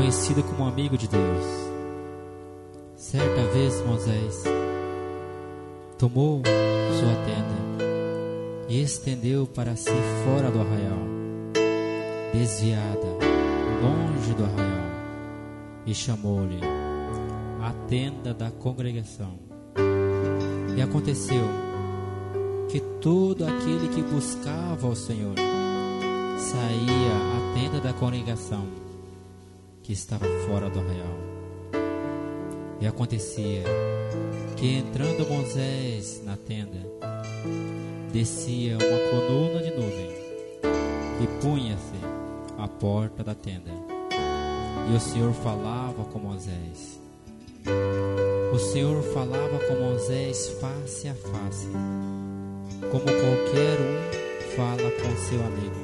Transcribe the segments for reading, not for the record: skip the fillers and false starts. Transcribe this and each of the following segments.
conhecido como amigo de Deus. Certa vez Moisés tomou sua tenda e estendeu para si fora do arraial, desviada, longe do arraial, e chamou-lhe a tenda da congregação. E aconteceu que todo aquele que buscava ao Senhor saía à tenda da congregação que estava fora do arraial. E acontecia que, entrando Moisés na tenda, descia uma coluna de nuvem e punha-se à porta da tenda. E o Senhor falava com Moisés. O Senhor falava com Moisés face a face, como qualquer um fala com seu amigo.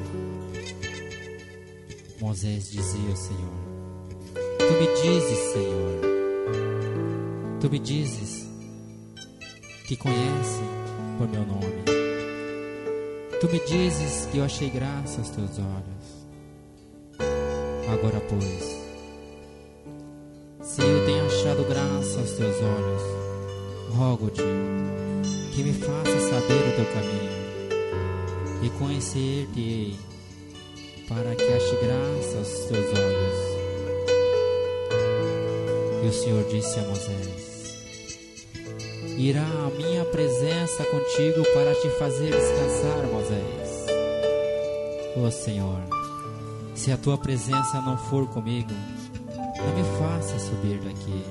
Moisés dizia ao Senhor: Tu me dizes, Senhor, Tu me dizes que conhece por meu nome. Tu me dizes que eu achei graça aos Teus olhos. Agora, pois, se eu tenho achado graça aos Teus olhos, rogo-te que me faça saber o Teu caminho e conhecer-te-ei, para que ache graça aos Teus olhos. E o Senhor disse a Moisés: Irá a minha presença contigo para te fazer descansar, Moisés. Ó Senhor, se a Tua presença não for comigo, não me faça subir daqui.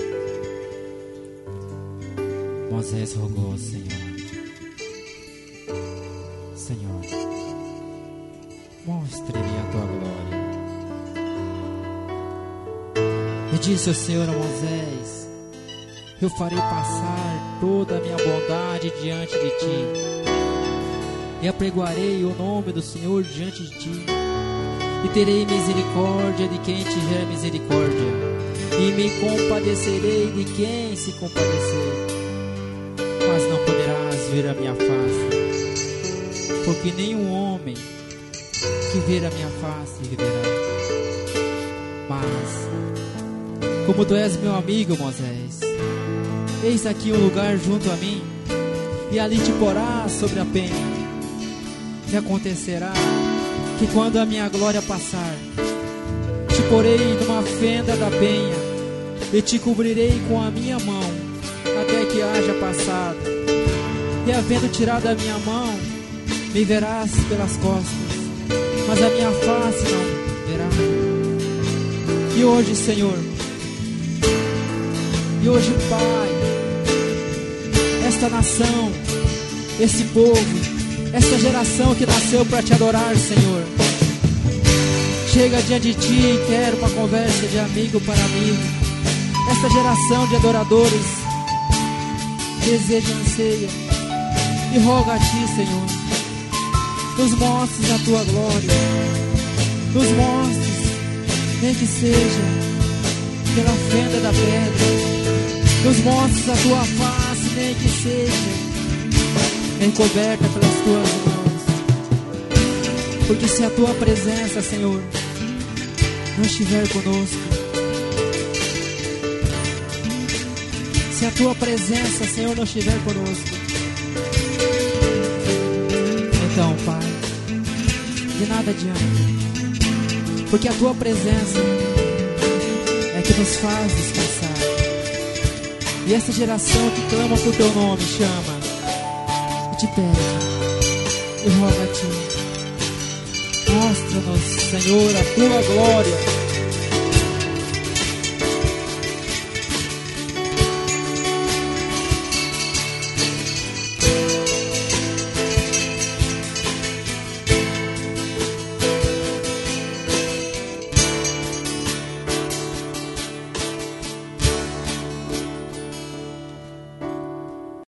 Moisés rogou ao Senhor: Senhor, mostre-me a Tua glória. E disse o Senhor a Moisés: Eu farei passar toda a minha bondade diante de ti, e apregoarei o nome do Senhor diante de ti, e terei misericórdia de quem tiver misericórdia, e me compadecerei de quem se compadecer. Mas não poderás ver a minha face, porque nenhum homem que ver a minha face viverá. Mas, como Tu és meu amigo, Moisés, eis aqui um lugar junto a mim, e ali te porás sobre a penha. E acontecerá que, quando a minha glória passar, te porei numa fenda da penha, e te cobrirei com a minha mão, até que haja passado. E havendo tirado a minha mão, me verás pelas costas, mas a minha face não verá. E hoje, Senhor, e hoje, Pai, esta nação, esse povo, esta geração que nasceu para Te adorar, Senhor, chega diante de Ti e quer uma conversa de amigo para amigo. Esta geração de adoradores deseja, anseia e roga a Ti, Senhor, nos mostres a Tua glória, nos mostres, nem que seja pela fenda da pedra, nos mostres a Tua face, nem que seja encoberta pelas Tuas mãos. Porque se a Tua presença, Senhor, não estiver conosco, se a Tua presença, Senhor, não estiver conosco, então, Pai, de nada adianta, porque a Tua presença é que nos faz descansar. E essa geração que clama por Teu nome, chama e te pede e roga a Ti: mostra-nos, Senhor, a Tua glória.